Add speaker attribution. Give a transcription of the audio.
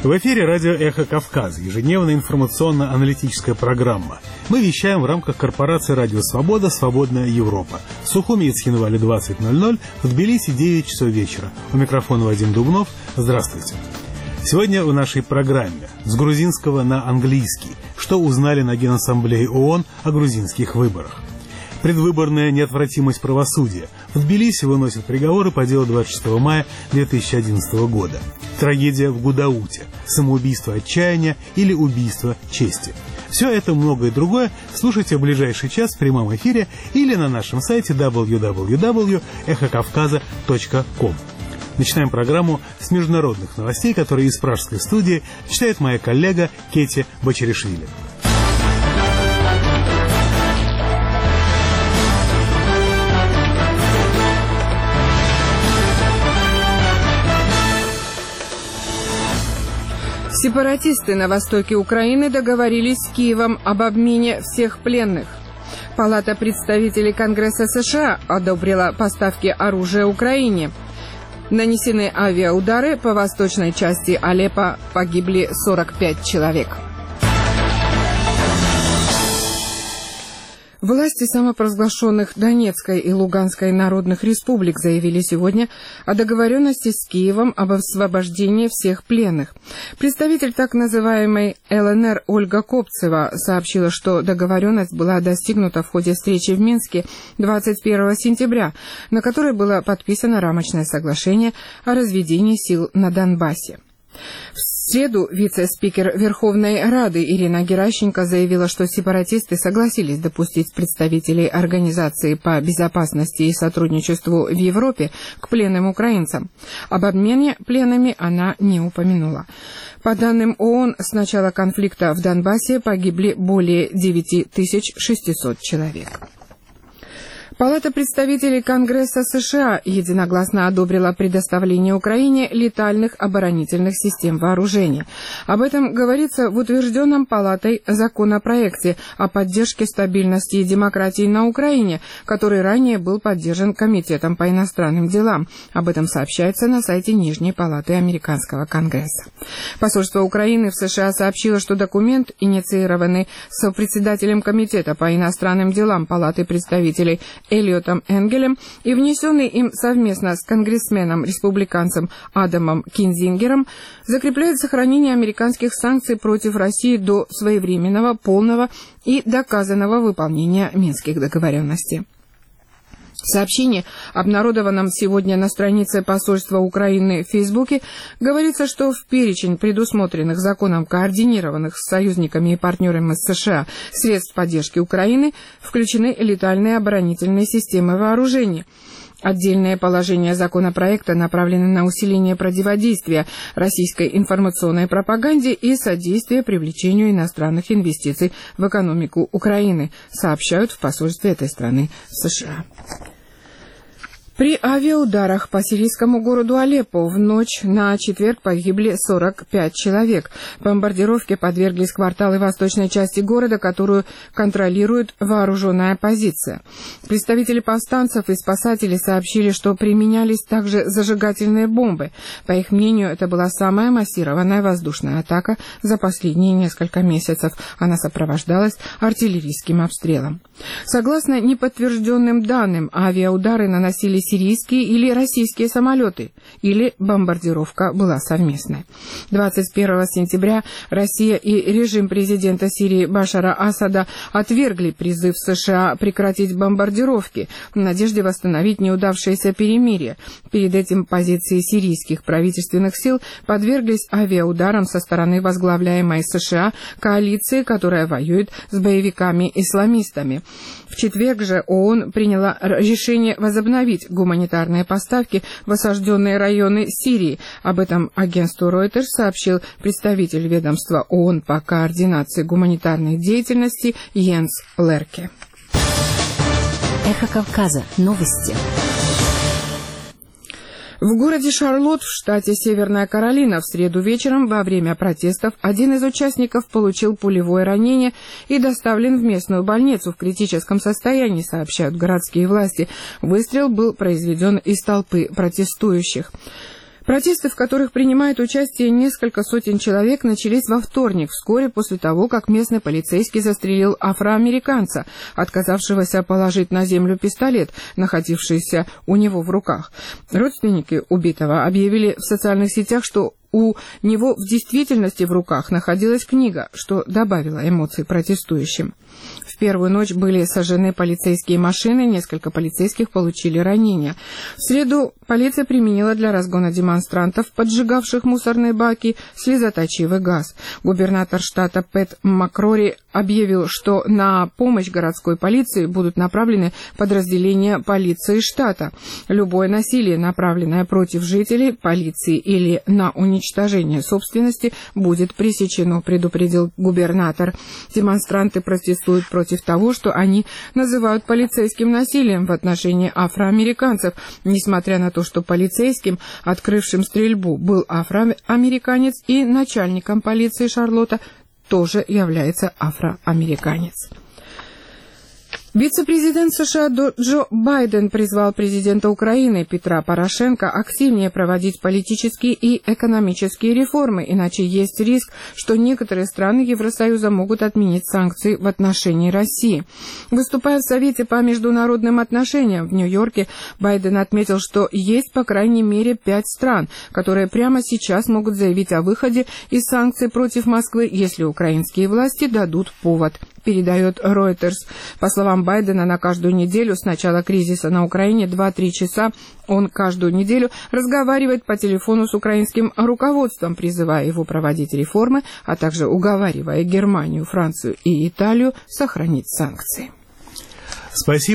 Speaker 1: В эфире радио «Эхо Кавказа», ежедневная информационно-аналитическая программа. Мы вещаем в рамках корпорации «Радио Свобода. Свободная Европа». В Сухуми и Цхинвале 20:00, в Тбилиси 9 часов вечера. У микрофона Вадим Дубнов. Здравствуйте. Сегодня в нашей программе с грузинского на английский. Что узнали на Генассамблее ООН о грузинских выборах? Предвыборная неотвратимость правосудия. В Тбилиси выносят приговоры по делу 26 мая 2011 года. Трагедия в Гудауте. Самоубийство отчаяния или убийство чести. Все это, многое другое слушайте в ближайший час в прямом эфире или на нашем сайте www.эхокавказа.ком. Начинаем программу с международных новостей, которые из пражской студии читает моя коллега Кети Бочаришвили.
Speaker 2: Сепаратисты на востоке Украины договорились с Киевом об обмене всех пленных. Палата представителей Конгресса США одобрила поставки оружия Украине. Нанесены авиаудары по восточной части Алеппо, погибли 45 человек. Власти самопровозглашенных Донецкой и Луганской народных республик заявили сегодня о договоренности с Киевом об освобождении всех пленных. Представитель так называемой ЛНР Ольга Копцева сообщила, что договоренность была достигнута в ходе встречи в Минске 21 сентября, на которой было подписано рамочное соглашение о разведении сил на Донбассе. В среду вице-спикер Верховной Рады Ирина Геращенко заявила, что сепаратисты согласились допустить представителей Организации по безопасности и сотрудничеству в Европе к пленным украинцам. Об обмене пленными она не упомянула. По данным ООН, с начала конфликта в Донбассе погибли более 9600 человек. Палата представителей Конгресса США единогласно одобрила предоставление Украине летальных оборонительных систем вооружения. Об этом говорится в утвержденном Палатой законопроекте о поддержке стабильности и демократии на Украине, который ранее был поддержан Комитетом по иностранным делам. Об этом сообщается на сайте Нижней Палаты Американского Конгресса. Посольство Украины в США сообщило, что документ, инициированный сопредседателем Комитета по иностранным делам Палаты представителей Эллиотом Энгелем и внесенный им совместно с конгрессменом-республиканцем Адамом Кинзингером, закрепляет сохранение американских санкций против России до своевременного, полного и доказанного выполнения Минских договоренностей. В сообщении, обнародованном сегодня на странице посольства Украины в Фейсбуке, говорится, что в перечень предусмотренных законом координированных с союзниками и партнерами из США средств поддержки Украины включены летальные оборонительные системы вооружения. Отдельные положения законопроекта направлены на усиление противодействия российской информационной пропаганде и содействие привлечению иностранных инвестиций в экономику Украины, сообщают в посольстве этой страны в США. При авиаударах по сирийскому городу Алеппо в ночь на четверг погибли 45 человек. Бомбардировке подверглись кварталы восточной части города, которую контролирует вооруженная оппозиция. Представители повстанцев и спасатели сообщили, что применялись также зажигательные бомбы. По их мнению, это была самая массированная воздушная атака за последние несколько месяцев. Она сопровождалась артиллерийским обстрелом. Согласно неподтвержденным данным, авиаудары наносили сирийские или российские самолеты, или бомбардировка была совместной. 21 сентября Россия и режим президента Сирии Башара Асада отвергли призыв США прекратить бомбардировки в надежде восстановить неудавшееся перемирие. Перед этим позиции сирийских правительственных сил подверглись авиаударам со стороны возглавляемой США коалиции, которая воюет с боевиками-исламистами. В четверг же ООН приняла решение возобновить гуманитарные поставки в осажденные районы Сирии. Об этом агентству Reuters сообщил представитель ведомства ООН по координации гуманитарной деятельности Йенс Лерке.
Speaker 3: Эхо Кавказа. Новости.
Speaker 2: В городе Шарлотт в штате Северная Каролина в среду вечером во время протестов один из участников получил пулевое ранение и доставлен в местную больницу в критическом состоянии, сообщают городские власти. Выстрел был произведен из толпы протестующих. Протесты, в которых принимает участие несколько сотен человек, начались во вторник, вскоре после того, как местный полицейский застрелил афроамериканца, отказавшегося положить на землю пистолет, находившийся у него в руках. Родственники убитого объявили в социальных сетях, что у него в действительности в руках находилась книга, что добавило эмоций протестующим. В первую ночь были сожжены полицейские машины, несколько полицейских получили ранения. В среду полиция применила для разгона демонстрантов, поджигавших мусорные баки, слезоточивый газ. Губернатор штата Пэт Макрори объявил, что на помощь городской полиции будут направлены подразделения полиции штата. Любое насилие, направленное против жителей, полиции или на уничтожение собственности, будет пресечено, предупредил губернатор. Демонстранты протестуют против того, что они называют полицейским насилием в отношении афроамериканцев, несмотря на то, что полицейским, открывшим стрельбу, был афроамериканец, и начальником полиции Шарлотта тоже является афроамериканец. Вице-президент США Джо Байден призвал президента Украины Петра Порошенко активнее проводить политические и экономические реформы, иначе есть риск, что некоторые страны Евросоюза могут отменить санкции в отношении России. Выступая в Совете по международным отношениям в Нью-Йорке, Байден отметил, что есть по крайней мере 5 стран, которые прямо сейчас могут заявить о выходе из санкций против Москвы, если украинские власти дадут повод, передает Reuters. По словам Байдена, на каждую неделю с начала кризиса на Украине 2-3 часа он каждую неделю разговаривает по телефону с украинским руководством, призывая его проводить реформы, а также уговаривая Германию, Францию и Италию сохранить санкции.
Speaker 1: Спасибо.